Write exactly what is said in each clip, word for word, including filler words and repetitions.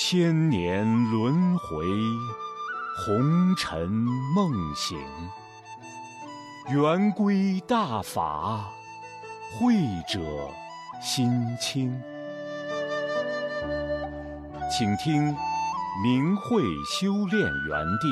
千年轮回，红尘梦醒。圆规大法，慧者心清。请听明慧修炼园地。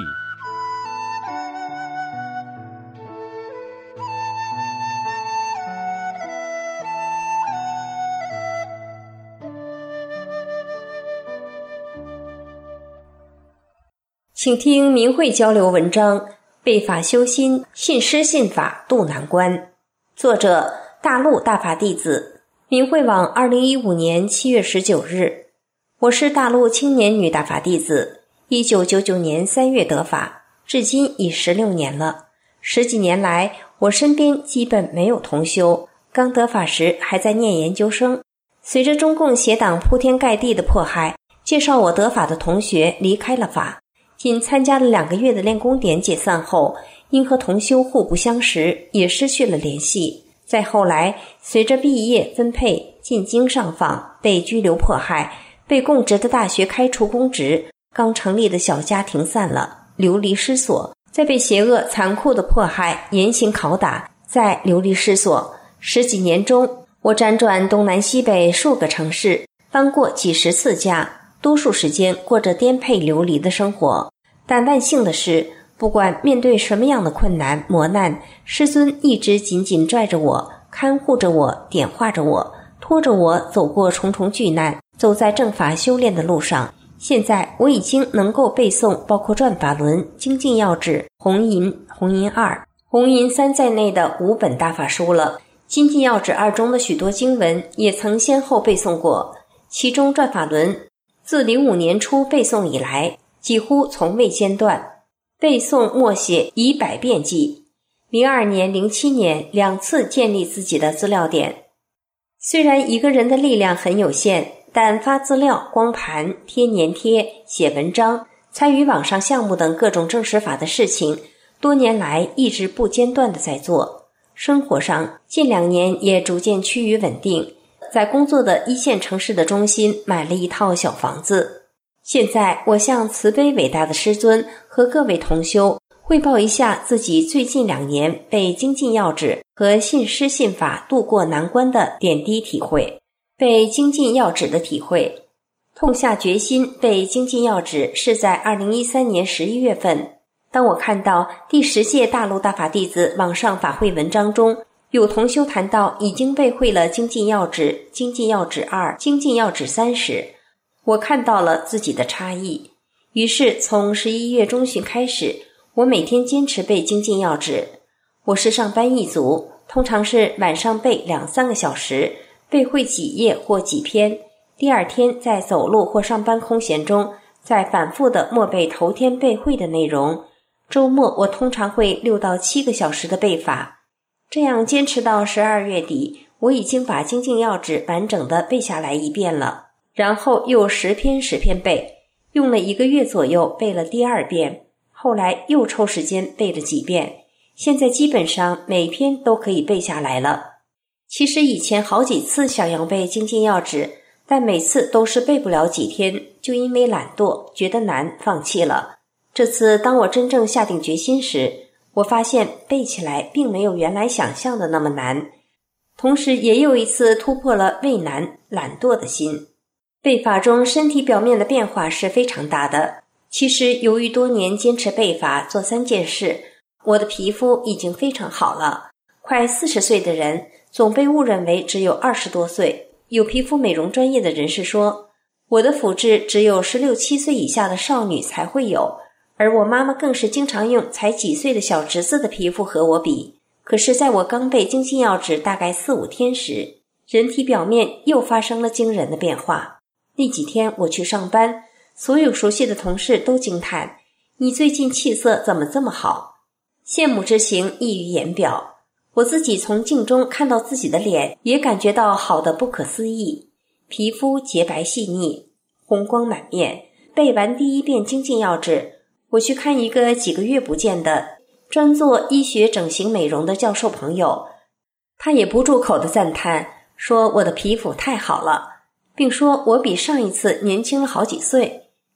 请听明慧交流文章，背法修心，信师信法渡难关。作者大陆大法弟子，明慧网二零一五年七月十九日。我是大陆青年女大法弟子，一九九九年三月得法，至今已十六年了。十几年来，我身边基本没有同修，刚得法时还在念研究生。随着中共邪党铺天盖地的迫害，介绍我得法的同学离开了法。仅参加了两个月的练功点解散后，因和同修互不相识，也失去了联系。再后来，随着毕业分配、进京上访、被拘留迫害，被供职的大学开除公职，刚成立的小家停散了，流离失所，再被邪恶残酷的迫害、严刑拷打，再流离失所。十几年中，我辗转东南西北数个城市，搬过几十次家，多数时间过着颠沛流离的生活。但万幸的是，不管面对什么样的困难磨难，师尊一直紧紧拽着我，看护着我，点化着我，拖着我走过重重巨难，走在正法修炼的路上。现在我已经能够背诵包括转法轮、精进要旨、红银、红银二、红银三在内的五本大法书了。精进要旨二中的许多经文也曾先后背诵过，其中转法轮自零五年初背诵以来，几乎从未间断，背诵默写以百遍计。零二年、零七年两次建立自己的资料点。虽然一个人的力量很有限，但发资料、光盘、贴粘贴、写文章、参与网上项目等各种证实法的事情，多年来一直不间断地在做。生活上近两年也逐渐趋于稳定，在工作的一线城市的中心买了一套小房子。现在我向慈悲伟大的师尊和各位同修汇报一下自己最近两年被精进要旨和信师信法渡过难关的点滴体会。被精进要旨的体会，痛下决心被精进要旨是在二零一三年十一月份。当我看到第十届大陆大法弟子网上法会文章中有同修谈到已经被会了精进要旨、精进要旨二、精进要旨三时，我看到了自己的差异。于是从十一月中旬开始，我每天坚持背精进要旨。我是上班一族，通常是晚上背两三个小时，背会几页或几篇，第二天在走路或上班空闲中再反复的默背头天背会的内容。周末我通常会六到七个小时的背法。这样坚持到十二月底，我已经把精进要旨完整的背下来一遍了。然后又十篇十篇背，用了一个月左右背了第二遍，后来又抽时间背了几遍，现在基本上每篇都可以背下来了。其实以前好几次想要背精进要旨，但每次都是背不了几天，就因为懒惰觉得难放弃了。这次当我真正下定决心时，我发现背起来并没有原来想象的那么难，同时也有一次突破了畏难懒惰的心。背法中身体表面的变化是非常大的。其实由于多年坚持背法做三件事，我的皮肤已经非常好了。快四十岁的人总被误认为只有二十多岁。有皮肤美容专业的人士说，我的肤质只有十六七岁以下的少女才会有，而我妈妈更是经常用才几岁的小侄子的皮肤和我比。可是在我刚背精进要旨大概四五天时，人体表面又发生了惊人的变化。那几天我去上班，所有熟悉的同事都惊叹，你最近气色怎么这么好？羡慕之情溢于言表。我自己从镜中看到自己的脸，也感觉到好的不可思议。皮肤洁白细腻，红光满面。背完第一遍精进要旨，我去看一个几个月不见的专做医学整形美容的教授朋友，他也不住口的赞叹，说我的皮肤太好了，并说我比上一次年轻了好几岁。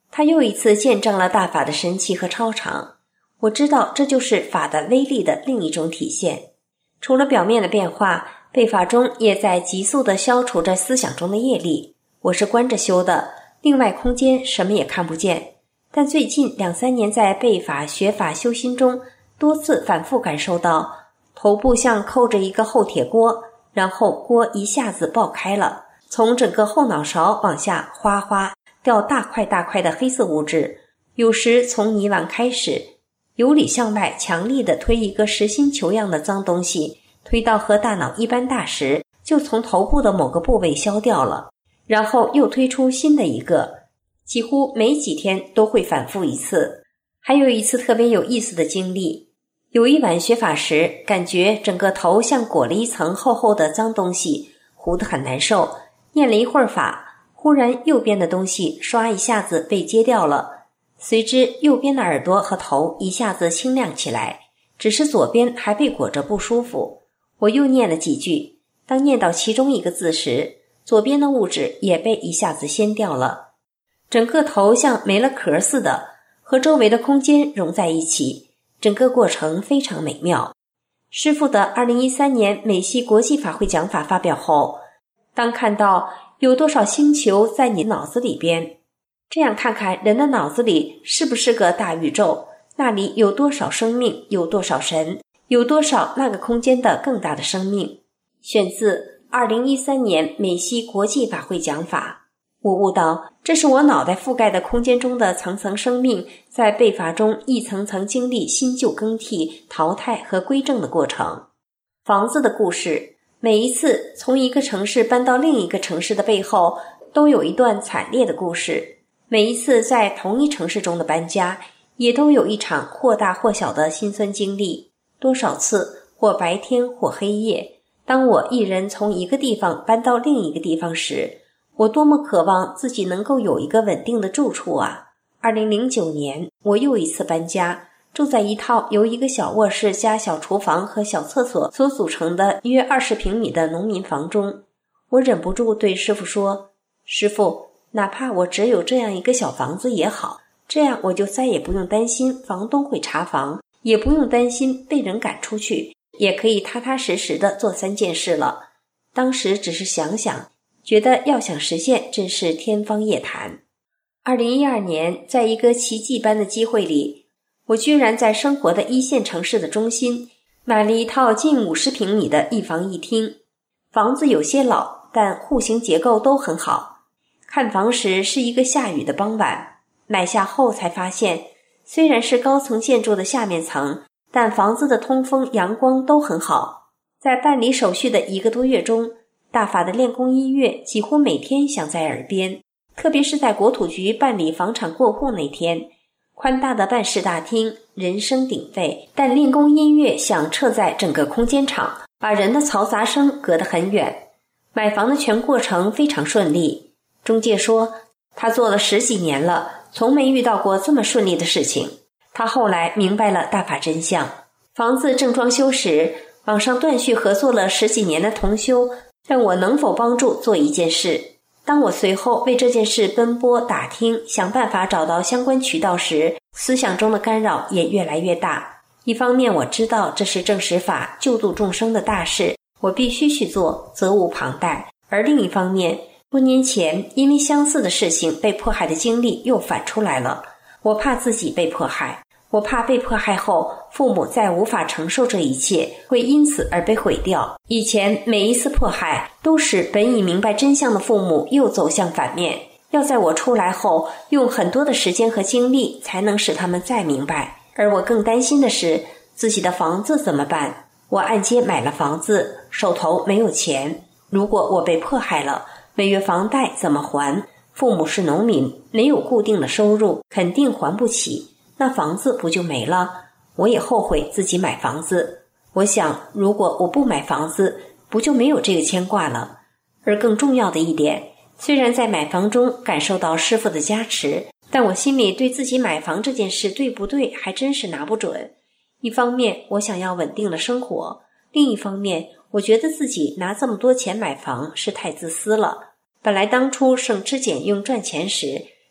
他又一次见证了大法的神奇和超常。我知道这就是法的威力的另一种体现。除了表面的变化，背法中也在急速地消除着思想中的业力。我是关着修的，另外空间什么也看不见。但最近两三年在背法、学法、修心中，多次反复感受到头部像扣着一个厚铁锅，然后锅一下子爆开了，从整个后脑勺往下哗哗掉大块大块的黑色物质，有时从泥碗开始，由里向外强力地推一个实心球样的脏东西，推到和大脑一般大时，就从头部的某个部位消掉了，然后又推出新的一个，几乎每几天都会反复一次。还有一次特别有意思的经历，有一晚学法时，感觉整个头像裹了一层厚厚的脏东西，糊得很难受。念了一会儿法，忽然右边的东西唰一下子被揭掉了，随之右边的耳朵和头一下子清亮起来，只是左边还被裹着不舒服。我又念了几句，当念到其中一个字时，左边的物质也被一下子掀掉了，整个头像没了壳似的，和周围的空间融在一起，整个过程非常美妙。师父的二零一三年美西国际法会讲法发表后，当看到有多少星球在你脑子里边，这样看看人的脑子里是不是个大宇宙，那里有多少生命，有多少神，有多少那个空间的更大的生命。选自二零一三年美西国际法会讲法。我悟到，这是我脑袋覆盖的空间中的层层生命在背法中一层层经历新旧更替、淘汰和归正的过程。房子的故事，每一次从一个城市搬到另一个城市的背后，都有一段惨烈的故事。每一次在同一城市中的搬家，也都有一场或大或小的辛酸经历。多少次，或白天或黑夜，当我一人从一个地方搬到另一个地方时，我多么渴望自己能够有一个稳定的住处啊！二零零九年，我又一次搬家，住在一套由一个小卧室加小厨房和小厕所所组成的约二十平米的农民房中。我忍不住对师父说：“师父，哪怕我只有这样一个小房子也好，这样我就再也不用担心房东会查房，也不用担心被人赶出去，也可以踏踏实实地做三件事了。”当时只是想想，觉得要想实现真是天方夜谭。二零一二年，在一个奇迹般的机会里，我居然在生活的一线城市的中心买了一套近五十平米的一房一厅。房子有些老，但户型结构都很好。看房时是一个下雨的傍晚，买下后才发现，虽然是高层建筑的下面层，但房子的通风、阳光都很好。在办理手续的一个多月中，大法的练功音乐几乎每天响在耳边，特别是在国土局办理房产过户那天，宽大的办事大厅，人声鼎沸，但练功音乐响彻在整个空间场，把人的嘈杂声隔得很远。买房的全过程非常顺利，中介说他做了十几年了，从没遇到过这么顺利的事情。他后来明白了大法真相。房子正装修时，网上断续合作了十几年的同修问我能否帮助做一件事。当我随后为这件事奔波打听，想办法找到相关渠道时，思想中的干扰也越来越大。一方面我知道这是正实法救度众生的大事，我必须去做，责无旁贷。而另一方面，多年前因为相似的事情被迫害的经历又反出来了。我怕自己被迫害，我怕被迫害后父母再无法承受这一切，会因此而被毁掉。以前每一次迫害都使本已明白真相的父母又走向反面，要在我出来后用很多的时间和精力才能使他们再明白。而我更担心的是自己的房子怎么办？我按揭买了房子，手头没有钱，如果我被迫害了，每月房贷怎么还？父母是农民，没有固定的收入，肯定还不起，那房子不就没了？我也后悔自己买房子。我想，如果我不买房子，不就没有这个牵挂了？而更重要的一点，虽然在买房中感受到师父的加持，但我心里对自己买房这件事对不对还真是拿不准。一方面我想要稳定的生活，另一方面我觉得自己拿这么多钱买房是太自私了。本来当初省吃俭用赚钱时，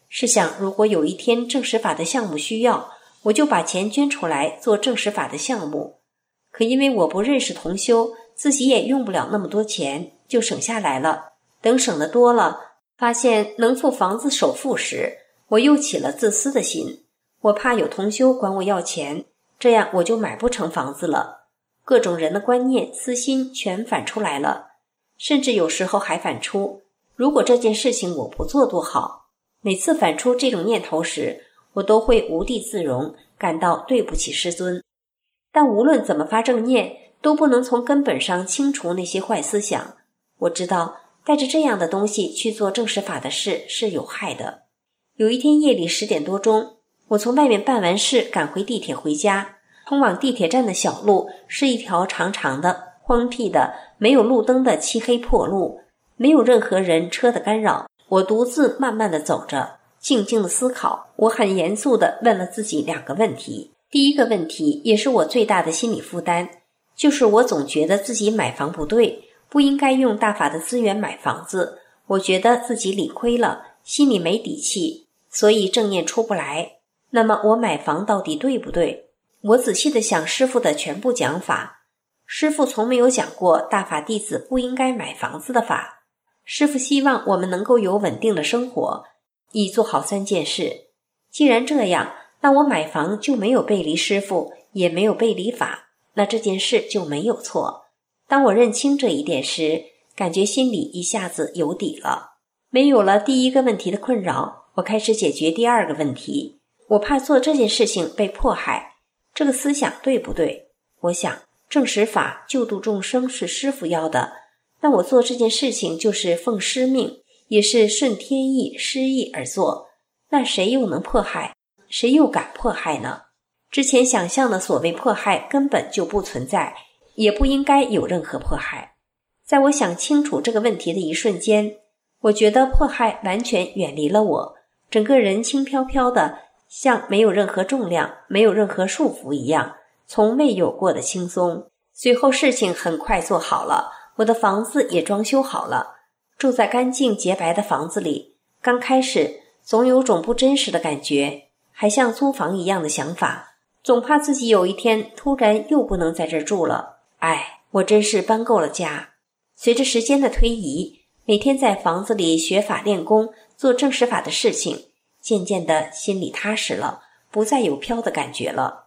试想如果有一天正实法的项目需要，我就把钱捐出来做正实法的项目。可因为我不认识同修，自己也用不了那么多钱，就省下来了。等省得多了，发现能付房子首付时，我又起了自私的心。我怕有同修管我要钱，这样我就买不成房子了。各种人的观念、私心全反出来了，甚至有时候还反出，如果这件事情我不做多好。每次反出这种念头时，我都会无地自容，感到对不起师尊。但无论怎么发正念，都不能从根本上清除那些坏思想。我知道带着这样的东西去做正实法的事是有害的。有一天夜里十点多钟，我从外面办完事赶回地铁回家，通往地铁站的小路是一条长长的、荒僻的、没有路灯的漆黑破路，没有任何人车的干扰。我独自慢慢地走着，静静地思考。我很严肃地问了自己两个问题。第一个问题，也是我最大的心理负担，就是我总觉得自己买房不对，不应该用大法的资源买房子。我觉得自己理亏了，心里没底气，所以正念出不来。那么我买房到底对不对？我仔细地想师父的全部讲法，师父从没有讲过大法弟子不应该买房子的法。师父希望我们能够有稳定的生活，以做好三件事。既然这样，那我买房就没有背离师父，也没有背离法，那这件事就没有错。当我认清这一点时，感觉心里一下子有底了，没有了第一个问题的困扰，我开始解决第二个问题。我怕做这件事情被迫害，这个思想对不对？我想正实法救度众生是师父要的，那我做这件事情就是奉师命，也是顺天意师意而做，那谁又能迫害？谁又敢迫害呢？之前想象的所谓迫害根本就不存在，也不应该有任何迫害。在我想清楚这个问题的一瞬间，我觉得迫害完全远离了我，整个人轻飘飘的，像没有任何重量，没有任何束缚一样，从未有过的轻松。随后事情很快做好了，我的房子也装修好了，住在干净洁白的房子里。刚开始总有种不真实的感觉，还像租房一样的想法，总怕自己有一天突然又不能在这儿住了。哎，我真是搬够了家。随着时间的推移，每天在房子里学法练功，做正实法的事情，渐渐的心里踏实了，不再有飘的感觉了。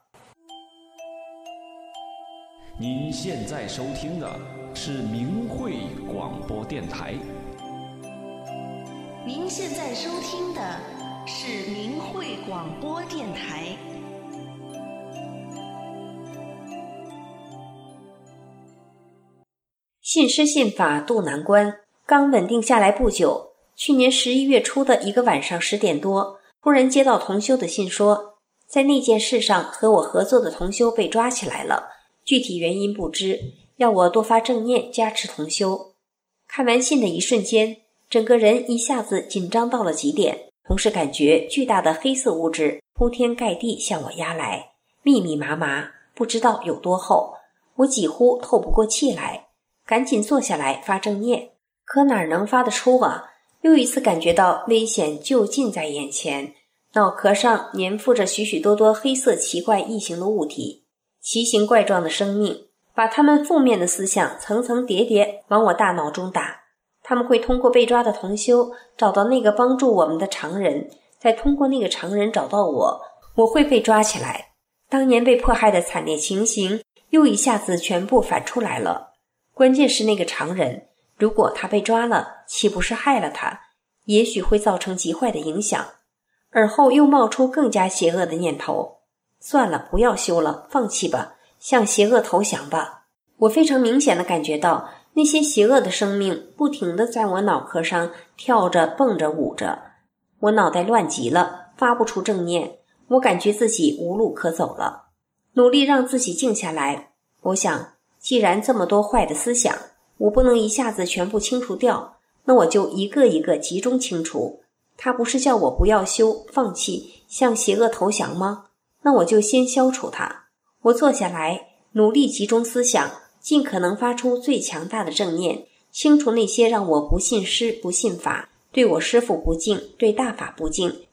您现在收听的是明慧广播电台。 您现在收听的是明慧广播电台。 信师信法渡难关，刚稳定下来不久，去年十一月初的一个晚上十点多，突然接到同修的信说，在那件事上和我合作的同修被抓起来了，具体原因不知，要我多发正念加持同修。看完信的一瞬间，整个人一下子紧张到了极点，同时感觉巨大的黑色物质铺天盖地向我压来，密密麻麻，不知道有多厚，我几乎透不过气来，赶紧坐下来发正念。可哪能发得出啊？又一次感觉到危险就近在眼前，脑壳上粘附着许许多多黑色奇怪异形的物体，奇形怪状的生命，把他们负面的思想层层叠叠往我大脑中打。他们会通过被抓的同修找到那个帮助我们的常人，再通过那个常人找到我，我会被抓起来。当年被迫害的惨烈情形又一下子全部反出来了。关键是那个常人，如果他被抓了，岂不是害了他？也许会造成极坏的影响。而后又冒出更加邪恶的念头，算了，不要修了，放弃吧，向邪恶投降吧。我非常明显地感觉到那些邪恶的生命不停地在我脑壳上跳着蹦着舞着，我脑袋乱极了，发不出正念，我感觉自己无路可走了。努力让自己静下来，我想既然这么多坏的思想，我不能一下子全部清除掉，那我就一个一个集中清除。他不是叫我不要修，放弃，向邪恶投降吗？那我就先消除它。我坐下来，努力集中思想，尽可能发出最强大的正念，清除那些让我不信师不信法，对我师父不敬，对大法不敬，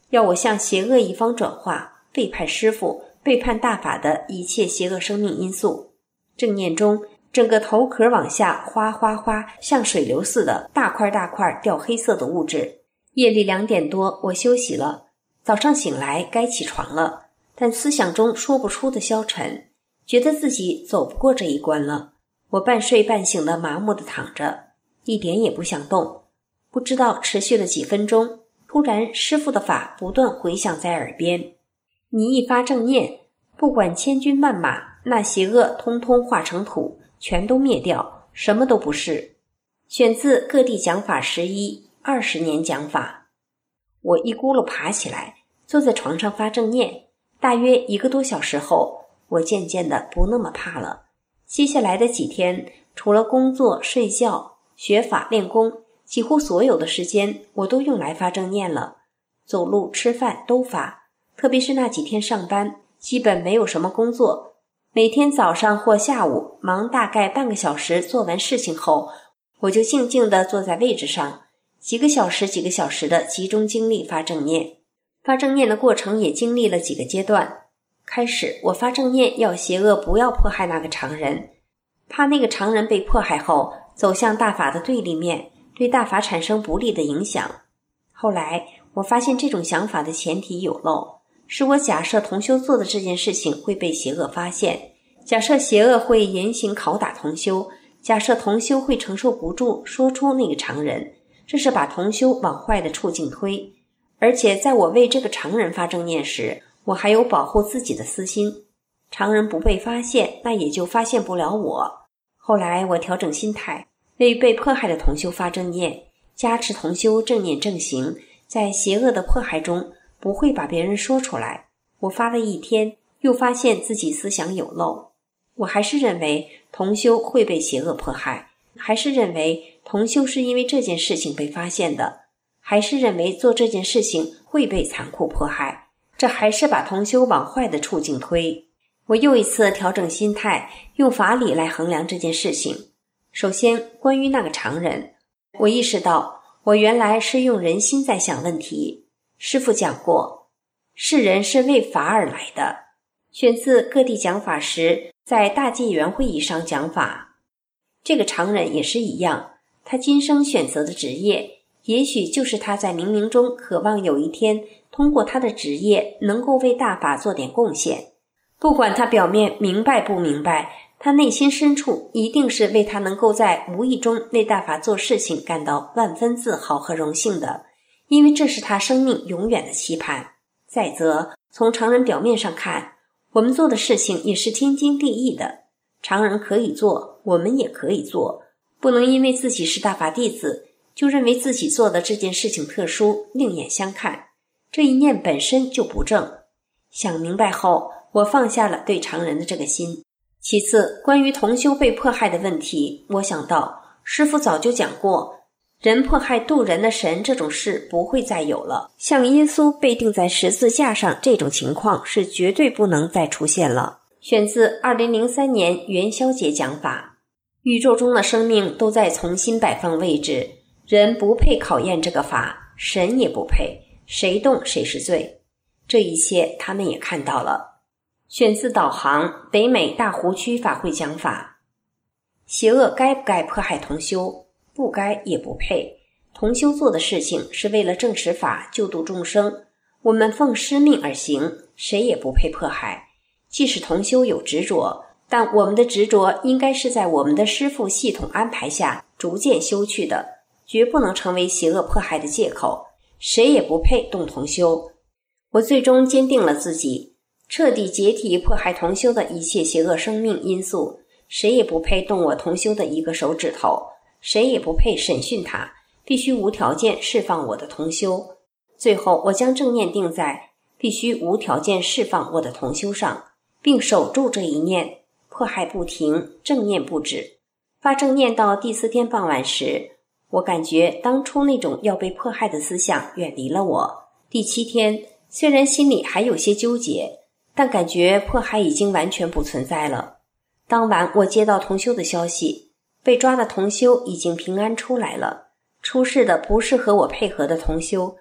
要我向邪恶一方转化，背叛师父，背叛大法的一切邪恶生命因素。正念中，整个头壳往下哗哗哗，像水流似的大块大块掉黑色的物质。夜里两点多，我休息了，早上醒来该起床了，但思想中说不出的消沉，觉得自己走不过这一关了。我半睡半醒的麻木地躺着，一点也不想动。不知道持续了几分钟，突然师父的法不断回响在耳边，你一发正念，不管千军万马，那邪恶通通化成土，全都灭掉，什么都不是。选自各地讲法十一，二十年讲法。我一咕噜爬起来，坐在床上发正念。大约一个多小时后，我渐渐的不那么怕了。接下来的几天，除了工作、睡觉、学法、练功，几乎所有的时间我都用来发正念了。走路、吃饭都发，特别是那几天上班，基本没有什么工作。每天早上或下午忙大概半个小时，做完事情后，我就静静地坐在位置上，几个小时几个小时的集中精力发正念。发正念的过程也经历了几个阶段。开始我发正念要邪恶不要迫害那个常人，怕那个常人被迫害后走向大法的对立面，对大法产生不利的影响。后来我发现这种想法的前提有漏，是我假设同修做的这件事情会被邪恶发现，假设邪恶会严刑拷打同修，假设同修会承受不住说出那个常人，这是把同修往坏的处境推。而且在我为这个常人发正念时，我还有保护自己的私心，常人不被发现，那也就发现不了我。后来我调整心态，为被迫害的同修发正念，加持同修正念正行，在邪恶的迫害中不会把别人说出来。我发了一天，又发现自己思想有漏。我还是认为同修会被邪恶迫害，还是认为同修是因为这件事情被发现的，还是认为做这件事情会被残酷迫害，这还是把同修往坏的处境推。我又一次调整心态，用法理来衡量这件事情。首先，关于那个常人，我意识到我原来是用人心在想问题。师父讲过，世人是为法而来的，选自各地讲法时在大戒缘会议上讲法。这个常人也是一样，他今生选择的职业，也许就是他在冥冥中渴望有一天通过他的职业能够为大法做点贡献。不管他表面明白不明白，他内心深处一定是为他能够在无意中为大法做事情感到万分自豪和荣幸的，因为这是他生命永远的期盼。再则，从常人表面上看，我们做的事情也是天经地义的，常人可以做，我们也可以做，不能因为自己是大法弟子，就认为自己做的这件事情特殊，另眼相看，这一念本身就不正。想明白后，我放下了对常人的这个心。其次，关于同修被迫害的问题，我想到师父早就讲过，人迫害渡人的神这种事不会再有了，像耶稣被钉在十字架上这种情况是绝对不能再出现了。选自二零零三年元宵节讲法。宇宙中的生命都在重新摆放位置，人不配考验这个法，神也不配，谁动谁是罪。这一切他们也看到了。选自导航北美大湖区法会讲法。邪恶该不该迫害同修？不该也不配。同修做的事情是为了正实法，救度众生，我们奉师命而行，谁也不配迫害。即使同修有执着，但我们的执着应该是在我们的师父系统安排下逐渐修去的，绝不能成为邪恶迫害的借口，谁也不配动同修。我最终坚定了自己，彻底解体迫害同修的一切邪恶生命因素，谁也不配动我同修的一个手指头，谁也不配审讯他，必须无条件释放我的同修。最后我将正念定在必须无条件释放我的同修上，并守住这一念，迫害不停，正念不止。发正念到第四天傍晚时，我感觉当初那种要被迫害的思想远离了我。第七天，虽然心里还有些纠结，但感觉迫害已经完全不存在了。当晚我接到同修的消息，被抓的同修已经平安出来了。出事的不是和我配合的同修，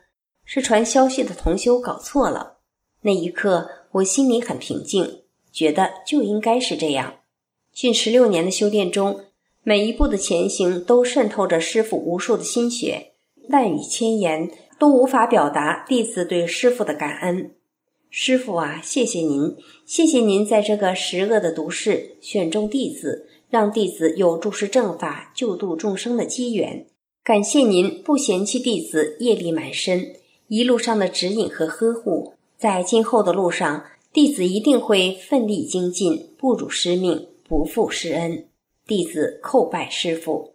是传消息的同修搞错了。那一刻我心里很平静，觉得就应该是这样。近十六年的修炼中，每一步的前行都渗透着师父无数的心血，万语千言都无法表达弟子对师父的感恩。师父啊，谢谢您，谢谢您在这个十恶的毒世选中弟子，让弟子有注释正法、救度众生的机缘。感谢您不嫌弃弟子业力满身，一路上的指引和呵护，在今后的路上，弟子一定会奋力精进，不辱师命，不负师恩。弟子叩拜师父。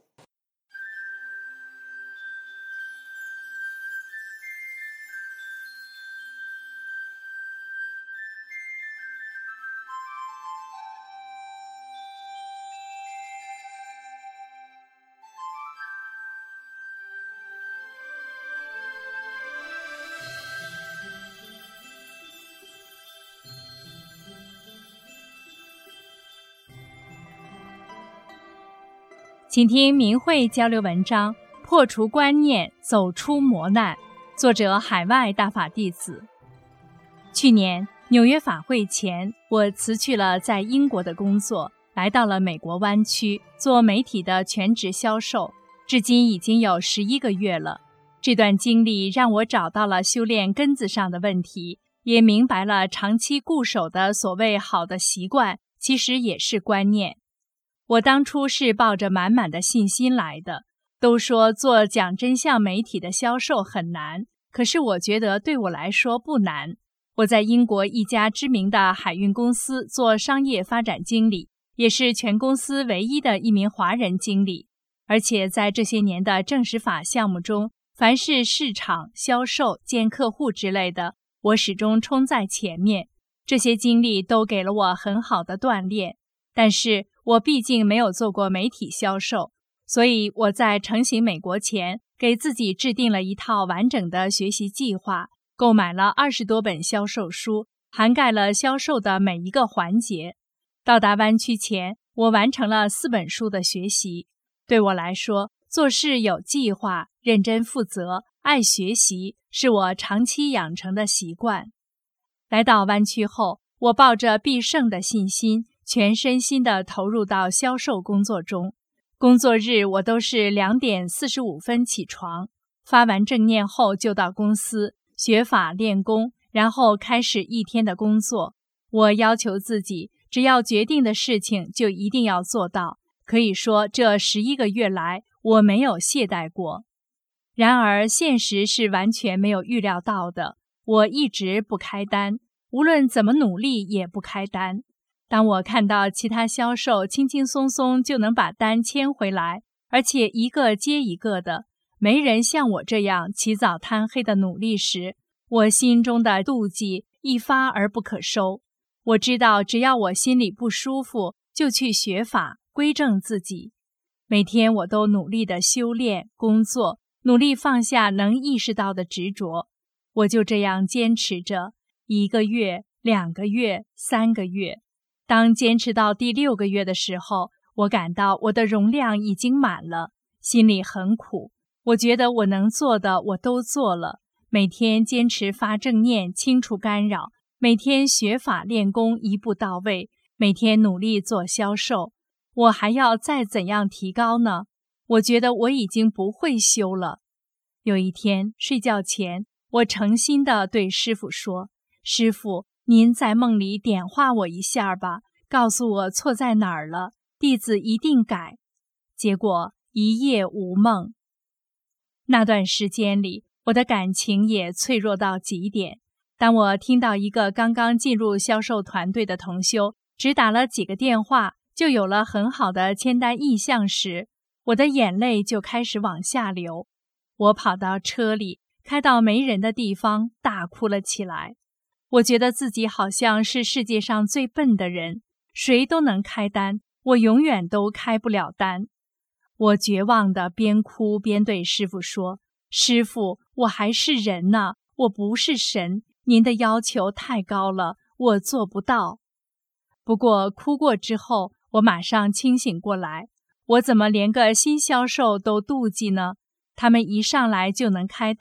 请听明慧交流文章，破除观念，走出磨难。作者海外大法弟子。去年纽约法会前，我辞去了在英国的工作，来到了美国湾区做媒体的全职销售，至今已经有十一个月了。这段经历让我找到了修炼根子上的问题，也明白了长期固守的所谓好的习惯，其实也是观念。我当初是抱着满满的信心来的，都说做讲真相媒体的销售很难，可是我觉得对我来说不难。我在英国一家知名的海运公司做商业发展经理，也是全公司唯一的一名华人经理，而且在这些年的正实法项目中，凡是市场、销售、见客户之类的，我始终冲在前面。这些经历都给了我很好的锻炼，但是我毕竟没有做过媒体销售，所以我在成行美国前，给自己制定了一套完整的学习计划，购买了二十多本销售书，涵盖了销售的每一个环节。到达湾区前，我完成了四本书的学习。对我来说，做事有计划、认真负责、爱学习，是我长期养成的习惯。来到湾区后，我抱着必胜的信心，全身心地投入到销售工作中。工作日我都是两点四十五分起床，发完正念后就到公司学法练功，然后开始一天的工作。我要求自己，只要决定的事情就一定要做到。可以说这十一个月来，我没有懈怠过。然而现实是完全没有预料到的，我一直不开单，无论怎么努力也不开单。当我看到其他销售轻轻松松就能把单签回来，而且一个接一个的，没人像我这样起早贪黑的努力时，我心中的妒忌一发而不可收。我知道只要我心里不舒服，就去学法，归正自己。每天我都努力地修炼、工作，努力放下能意识到的执着。我就这样坚持着，一个月、两个月、三个月。当坚持到第六个月的时候，我感到我的容量已经满了，心里很苦。我觉得我能做的我都做了，每天坚持发正念，清除干扰，每天学法练功一步到位，每天努力做销售。我还要再怎样提高呢？我觉得我已经不会修了。有一天睡觉前，我诚心地对师父说，师父，您在梦里点化我一下吧，告诉我错在哪儿了，弟子一定改。结果一夜无梦。那段时间里，我的感情也脆弱到极点。当我听到一个刚刚进入销售团队的同修只打了几个电话就有了很好的签单意向时，我的眼泪就开始往下流。我跑到车里，开到没人的地方，大哭了起来。我觉得自己好像是世界上最笨的人，谁都能开单，我永远都开不了单。我绝望地边哭边对师父说，师父，我还是人呢，我不是神，您的要求太高了，我做不到。不过哭过之后，我马上清醒过来，我怎么连个新销售都妒忌呢？他们一上来就能开单，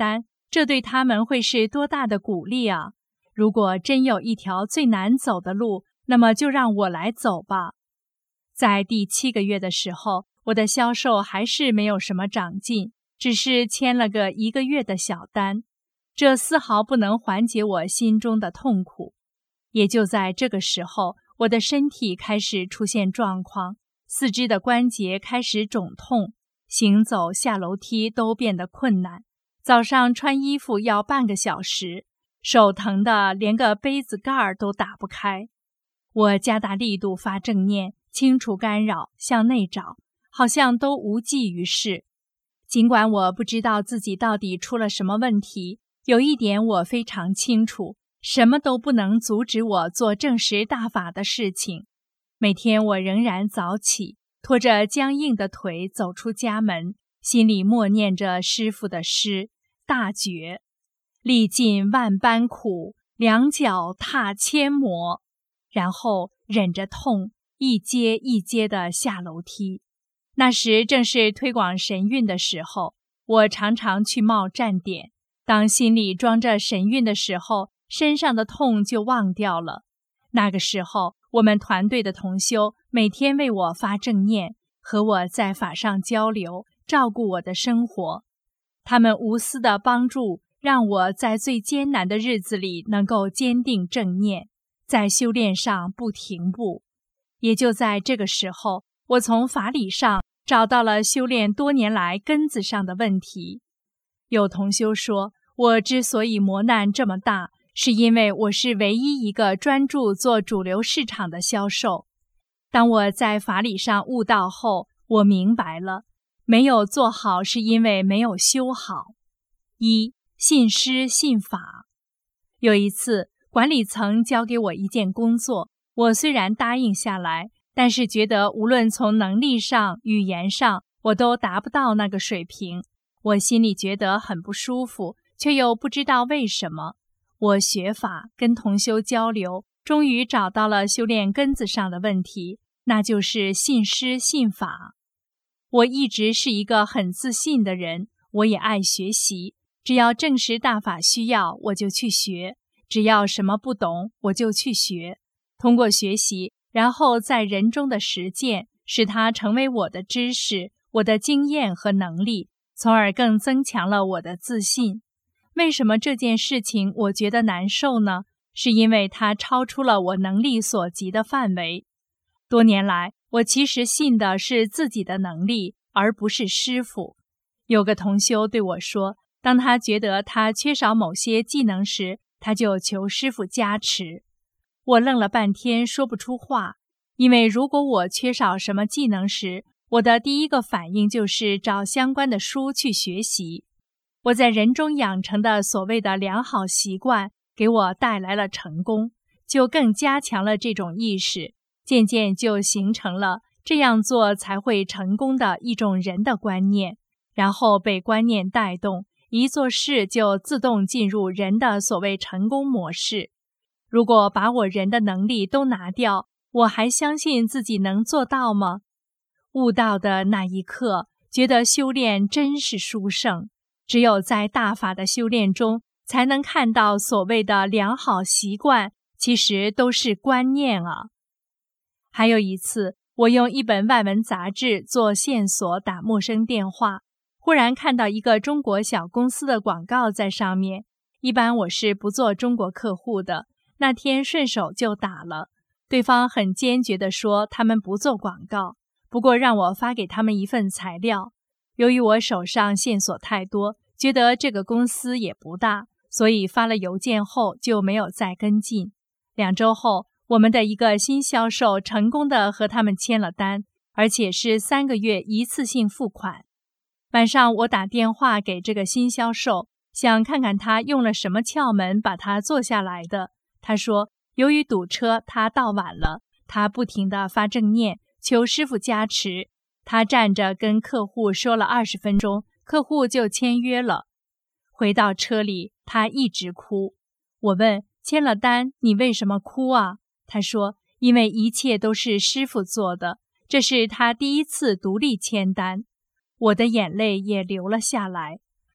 这对他们会是多大的鼓励啊！如果真有一条最难走的路，那么就让我来走吧。在第七个月的时候，我的销售还是没有什么长进，只是签了个一个月的小单，这丝毫不能缓解我心中的痛苦。也就在这个时候，我的身体开始出现状况，四肢的关节开始肿痛，行走下楼梯都变得困难，早上穿衣服要半个小时，手疼的连个杯子盖都打不开。我加大力度发正念，清除干扰，向内找，好像都无济于事。尽管我不知道自己到底出了什么问题，有一点我非常清楚，什么都不能阻止我做正实大法的事情。每天我仍然早起，拖着僵硬的腿走出家门，心里默念着师父的诗：大觉，历尽万般苦，两脚踏千磨。然后忍着痛，一阶一阶地下楼梯。那时正是推广神韵的时候，我常常去冒站点。当心里装着神韵的时候，身上的痛就忘掉了。那个时候，我们团队的同修每天为我发正念，和我在法上交流，照顾我的生活。他们无私的帮助，让我在最艰难的日子里能够坚定正念，在修炼上不停步。也就在这个时候，我从法理上找到了修炼多年来根子上的问题。有同修说，我之所以磨难这么大，是因为我是唯一一个专注做主流市场的销售。当我在法理上悟道后，我明白了，没有做好是因为没有修好。一、信师信法。有一次，管理层交给我一件工作，我虽然答应下来，但是觉得无论从能力上、语言上，我都达不到那个水平。我心里觉得很不舒服，却又不知道为什么。我学法，跟同修交流，终于找到了修炼根子上的问题，那就是信师信法。我一直是一个很自信的人，我也爱学习，只要正实大法需要，我就去学。只要什么不懂，我就去学。通过学习，然后在人中的实践，使它成为我的知识、我的经验和能力，从而更增强了我的自信。为什么这件事情我觉得难受呢？是因为它超出了我能力所及的范围。多年来，我其实信的是自己的能力，而不是师父。有个同修对我说，当他觉得他缺少某些技能时，他就求师父加持。我愣了半天说不出话，因为如果我缺少什么技能时，我的第一个反应就是找相关的书去学习。我在人中养成的所谓的良好习惯，给我带来了成功，就更加强了这种意识，渐渐就形成了这样做才会成功的一种人的观念，然后被观念带动，一做事就自动进入人的所谓成功模式。如果把我人的能力都拿掉，我还相信自己能做到吗？悟道的那一刻，觉得修炼真是殊胜。只有在大法的修炼中，才能看到所谓的良好习惯，其实都是观念啊。还有一次，我用一本外文杂志做线索打陌生电话，忽然看到一个中国小公司的广告在上面。一般我是不做中国客户的，那天顺手就打了。对方很坚决地说他们不做广告，不过让我发给他们一份材料。由于我手上线索太多，觉得这个公司也不大，所以发了邮件后就没有再跟进。两周后，我们的一个新销售成功地和他们签了单，而且是三个月一次性付款。晚上我打电话给这个新销售，想看看他用了什么窍门把他做下来的。他说，由于堵车，他到晚了，他不停地发正念，求师父加持。他站着跟客户说了二十分钟，客户就签约了。回到车里，他一直哭。我问，签了单，你为什么哭啊？他说，因为一切都是师父做的，这是他第一次独立签单。我的眼泪也流了下来。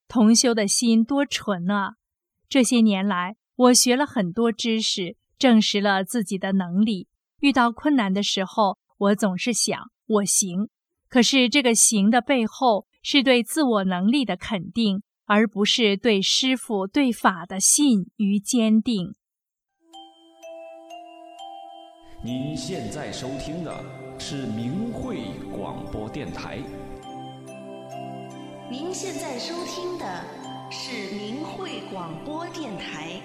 同修的心多纯啊！这些年来，我学了很多知识，证实了自己的能力。遇到困难的时候，我总是想我行。可是这个行的背后，是对自我能力的肯定，而不是对师父对法的信与坚定。 您现在收听的是明慧广播电台。 您现在收听的是明慧广播电台。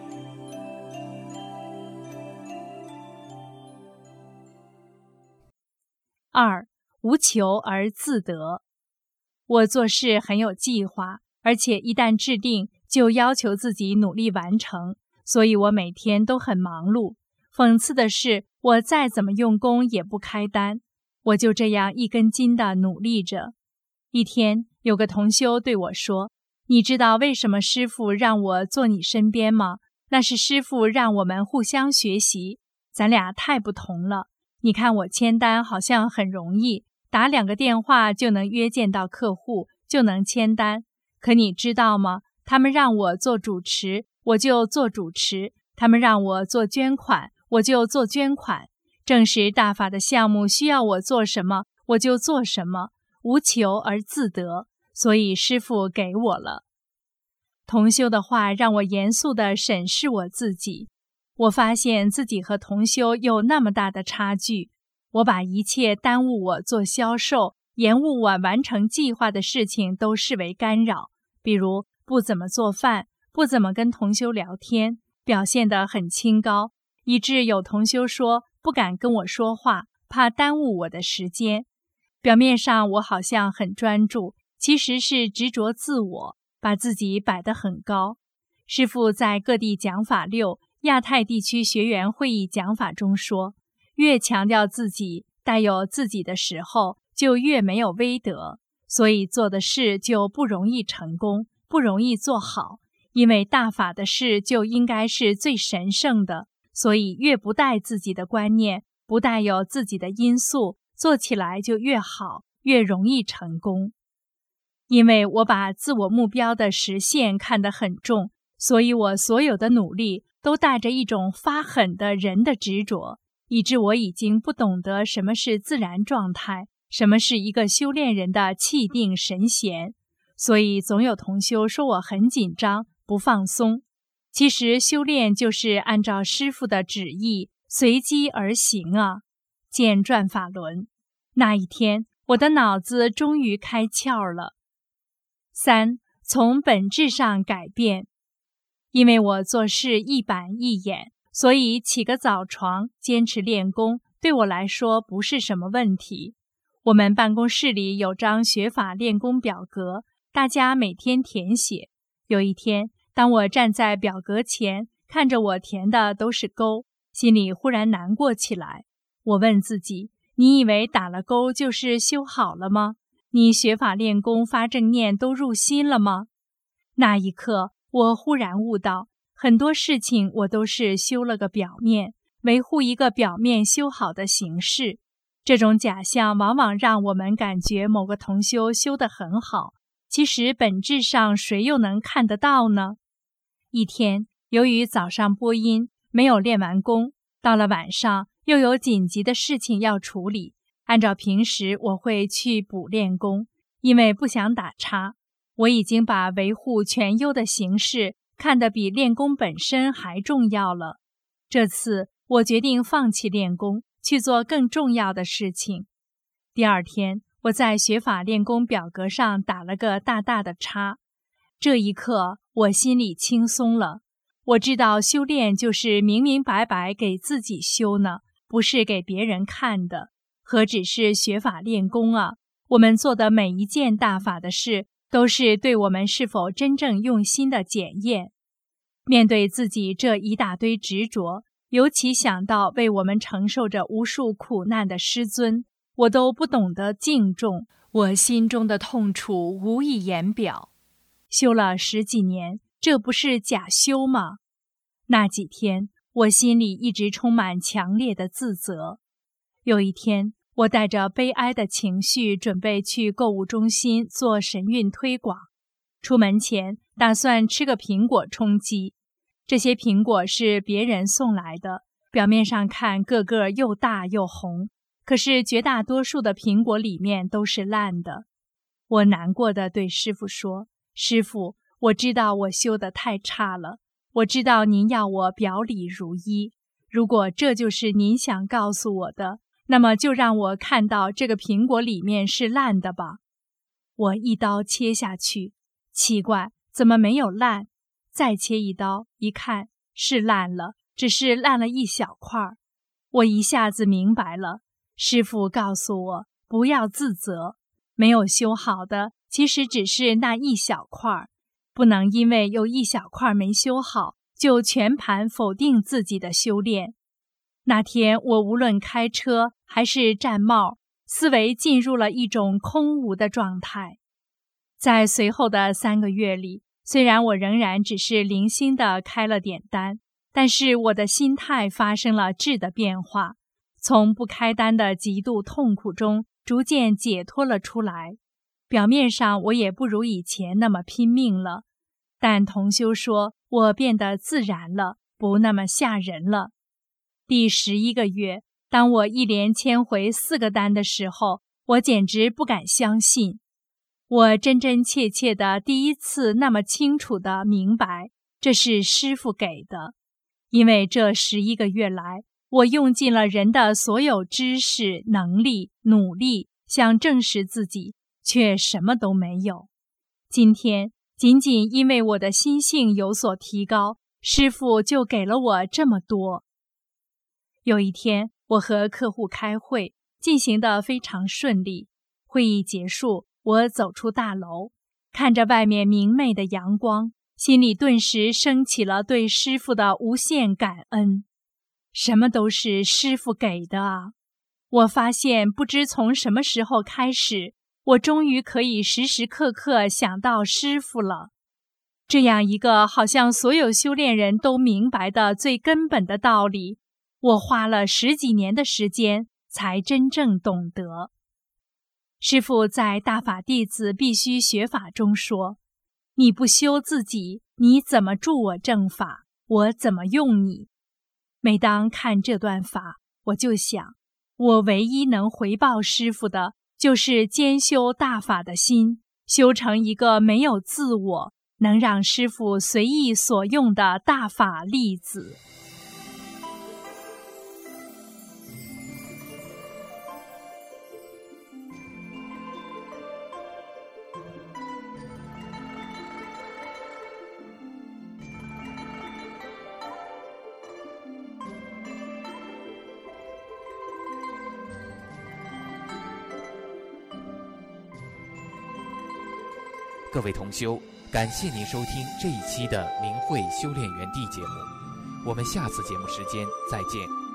二，无求而自得。我做事很有计划，而且一旦制定，就要求自己努力完成，所以我每天都很忙碌。讽刺的是，我再怎么用功也不开单，我就这样一根筋地努力着。一天，有个同修对我说：“你知道为什么师父让我坐你身边吗？那是师父让我们互相学习，咱俩太不同了。你看我签单好像很容易，打两个电话就能约见到客户，就能签单。可你知道吗？他们让我做主持，我就做主持；他们让我做捐款，我就做捐款。正是大法的项目需要我做什么，我就做什么，无求而自得，所以师父给我了。”同修的话让我严肃地审视我自己。我发现自己和同修有那么大的差距，我把一切耽误我做销售、延误我完成计划的事情都视为干扰，比如不怎么做饭，不怎么跟同修聊天，表现得很清高，以致有同修说不敢跟我说话，怕耽误我的时间。表面上我好像很专注，其实是执着自我，把自己摆得很高。师父在各地讲法六亚太地区学员会议讲法中说，越强调自己带有自己的时候，就越没有威德，所以做的事就不容易成功，不容易做好。因为大法的事就应该是最神圣的，所以越不带自己的观念，不带有自己的因素，做起来就越好，越容易成功。因为我把自我目标的实现看得很重，所以我所有的努力都带着一种发狠的人的执着，以致我已经不懂得什么是自然状态，什么是一个修炼人的气定神闲。所以总有同修说我很紧张，不放松。其实修炼就是按照师父的旨意随机而行啊。见转法轮。那一天，我的脑子终于开窍了。三，从本质上改变。因为我做事一板一眼，所以起个早床，坚持练功，对我来说不是什么问题。我们办公室里有张学法练功表格，大家每天填写。有一天，当我站在表格前，看着我填的都是勾，心里忽然难过起来。我问自己，你以为打了勾就是修好了吗？你学法练功发正念都入心了吗？那一刻，我忽然悟到，很多事情我都是修了个表面，维护一个表面修好的形式。这种假象往往让我们感觉某个同修修得很好，其实本质上谁又能看得到呢？一天，由于早上播音没有练完功，到了晚上又有紧急的事情要处理，按照平时我会去补练功，因为不想打岔。我已经把维护全优的形式看得比练功本身还重要了。这次我决定放弃练功，去做更重要的事情。第二天，我在学法练功表格上打了个大大的叉。这一刻，我心里轻松了。我知道修炼就是明明白白给自己修呢，不是给别人看的。何止是学法练功啊，我们做的每一件大法的事，都是对我们是否真正用心的检验。面对自己这一大堆执着，尤其想到为我们承受着无数苦难的师尊，我都不懂得敬重，我心中的痛楚无以言表。修了十几年，这不是假修吗？那几天，我心里一直充满强烈的自责。有一天，我带着悲哀的情绪准备去购物中心做神韵推广。 出门前打算吃个苹果充饥。这些苹果是别人送来的，表面上看个个又大又红，可是绝大多数的苹果里面都是烂的。我难过地对师父说：师父，我知道我修得太差了，我知道您要我表里如一，如果这就是您想告诉我的，那么就让我看到这个苹果里面是烂的吧。我一刀切下去，奇怪，怎么没有烂？再切一刀，一看是烂了，只是烂了一小块。我一下子明白了，师父告诉我不要自责，没有修好的其实只是那一小块，不能因为有一小块没修好，就全盘否定自己的修炼。那天我无论开车还是站帽，思维进入了一种空无的状态。在随后的三个月里，虽然我仍然只是零星地开了点单，但是我的心态发生了质的变化，从不开单的极度痛苦中逐渐解脱了出来。表面上我也不如以前那么拼命了，但同修说我变得自然了，不那么吓人了。第十一个月，当我一连签回四个单的时候，我简直不敢相信。我真真切切的第一次那么清楚地明白，这是师父给的。因为这十一个月来，我用尽了人的所有知识、能力、努力，想证实自己，却什么都没有。今天，仅仅因为我的心性有所提高，师父就给了我这么多。有一天，我和客户开会，进行得非常顺利。会议结束，我走出大楼，看着外面明媚的阳光，心里顿时升起了对师父的无限感恩。什么都是师父给的啊！我发现不知从什么时候开始，我终于可以时时刻刻想到师父了。这样一个好像所有修炼人都明白的最根本的道理，我花了十几年的时间才真正懂得。师父在《大法弟子必须学法》中说：你不修自己，你怎么助我正法？我怎么用你？每当看这段法，我就想，我唯一能回报师父的，就是兼修大法的心，修成一个没有自我，能让师父随意所用的大法弟子。 各位同修，感谢您收听这一期的明慧修炼园地节目，我们下次节目时间再见。